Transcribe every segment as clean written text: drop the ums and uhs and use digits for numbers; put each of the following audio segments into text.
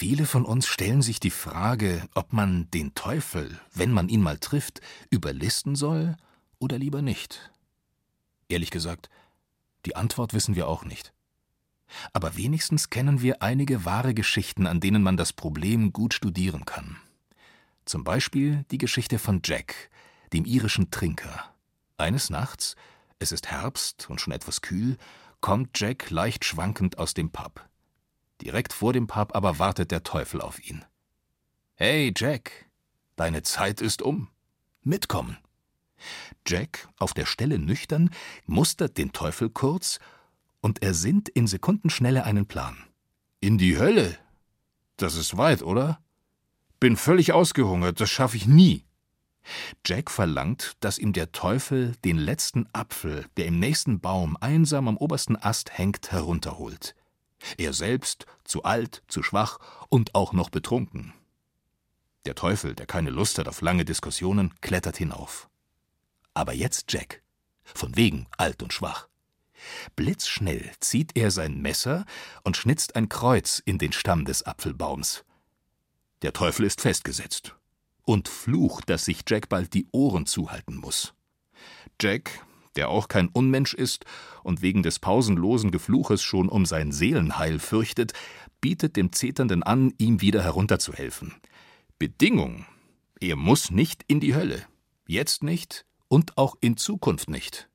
Viele von uns stellen sich die Frage, ob man den Teufel, wenn man ihn mal trifft, überlisten soll oder lieber nicht. Ehrlich gesagt, die Antwort wissen wir auch nicht. Aber wenigstens kennen wir einige wahre Geschichten, an denen man das Problem gut studieren kann. Zum Beispiel die Geschichte von Jack, dem irischen Trinker. Eines Nachts, es ist Herbst und schon etwas kühl, kommt Jack leicht schwankend aus dem Pub. Direkt vor dem Pub aber wartet der Teufel auf ihn. »Hey Jack, deine Zeit ist um. Mitkommen!« Jack, auf der Stelle nüchtern, mustert den Teufel kurz und ersinnt in Sekundenschnelle einen Plan. »In die Hölle? Das ist weit, oder? Bin völlig ausgehungert, das schaffe ich nie.« Jack verlangt, dass ihm der Teufel den letzten Apfel, der im nächsten Baum einsam am obersten Ast hängt, herunterholt. Er selbst, zu alt, zu schwach und auch noch betrunken. Der Teufel, der keine Lust hat auf lange Diskussionen, klettert hinauf. Aber jetzt Jack, von wegen alt und schwach. Blitzschnell zieht er sein Messer und schnitzt ein Kreuz in den Stamm des Apfelbaums. Der Teufel ist festgesetzt und flucht, dass sich Jack bald die Ohren zuhalten muss. Jack, der auch kein Unmensch ist und wegen des pausenlosen Gefluches schon um sein Seelenheil fürchtet, bietet dem Zeternden an, ihm wieder herunterzuhelfen. Bedingung: er muss nicht in die Hölle. Jetzt nicht und auch in Zukunft nicht.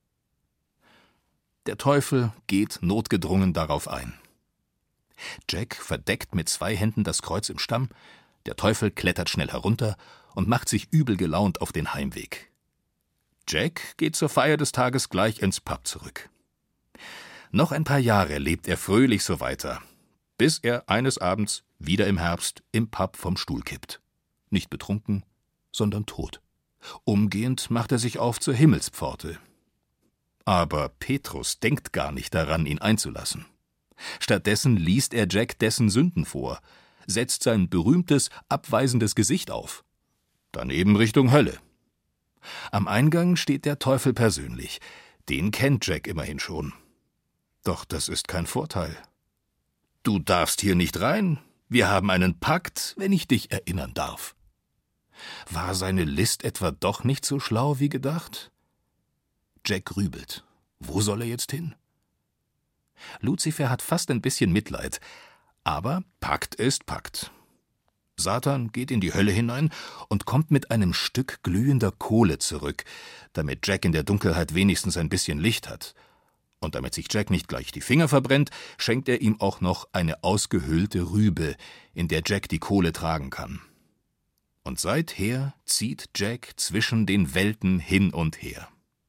Der Teufel geht notgedrungen darauf ein. Jack verdeckt mit 2 Händen das Kreuz im Stamm, der Teufel klettert schnell herunter und macht sich übel gelaunt auf den Heimweg. Jack geht zur Feier des Tages gleich ins Pub zurück. Noch ein paar Jahre lebt er fröhlich so weiter, bis er eines Abends, wieder im Herbst, im Pub vom Stuhl kippt. Nicht betrunken, sondern tot. Umgehend macht er sich auf zur Himmelspforte. Aber Petrus denkt gar nicht daran, ihn einzulassen. Stattdessen liest er Jack dessen Sünden vor, setzt sein berühmtes, abweisendes Gesicht auf. Daneben Richtung Hölle. Am Eingang steht der Teufel persönlich. Den kennt Jack immerhin schon. Doch das ist kein Vorteil. »Du darfst hier nicht rein. Wir haben einen Pakt, wenn ich dich erinnern darf.« War seine List etwa doch nicht so schlau wie gedacht? Jack grübelt. Wo soll er jetzt hin? Luzifer hat fast ein bisschen Mitleid. Aber Pakt ist Pakt. Satan geht in die Hölle hinein und kommt mit einem Stück glühender Kohle zurück, damit Jack in der Dunkelheit wenigstens ein bisschen Licht hat. Und damit sich Jack nicht gleich die Finger verbrennt, schenkt er ihm auch noch eine ausgehöhlte Rübe, in der Jack die Kohle tragen kann. Und seither zieht Jack zwischen den Welten hin und her.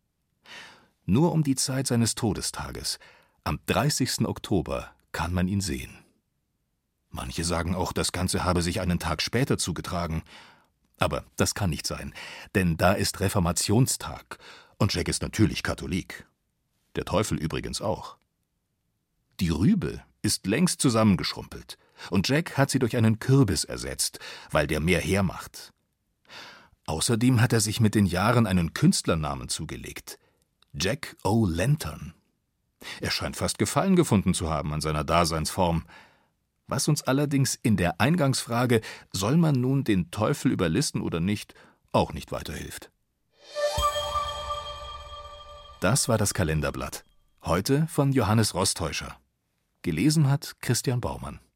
Nur um die Zeit seines Todestages, am 30. Oktober, kann man ihn sehen. Manche sagen auch, das Ganze habe sich einen Tag später zugetragen. Aber das kann nicht sein, denn da ist Reformationstag und Jack ist natürlich Katholik. Der Teufel übrigens auch. Die Rübe ist längst zusammengeschrumpelt und Jack hat sie durch einen Kürbis ersetzt, weil der mehr hermacht. Außerdem hat er sich mit den Jahren einen Künstlernamen zugelegt: Jack O'Lantern. Er scheint fast Gefallen gefunden zu haben an seiner Daseinsform. Was uns allerdings in der Eingangsfrage, soll man nun den Teufel überlisten oder nicht, auch nicht weiterhilft. Das war das Kalenderblatt. Heute von Johannes Rostäuscher. Gelesen hat Christian Baumann.